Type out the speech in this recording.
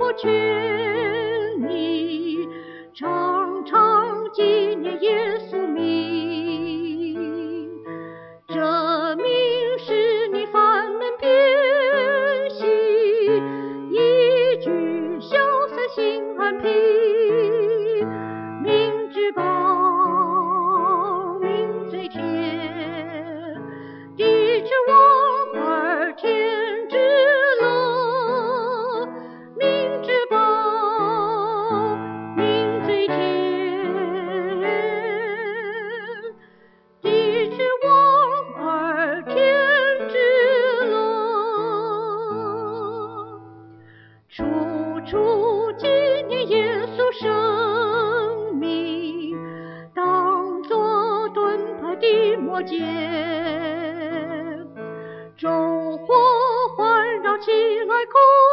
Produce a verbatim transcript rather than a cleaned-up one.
劝你常常纪念耶稣名，这名使你烦闷变喜，一举消散心安平。名之宝，名最甜，地之王而天之乐。名之宝，名最甜，地之王而天之乐。处处纪念耶稣生命，当作盾牌的魔剑，众火环绕起来。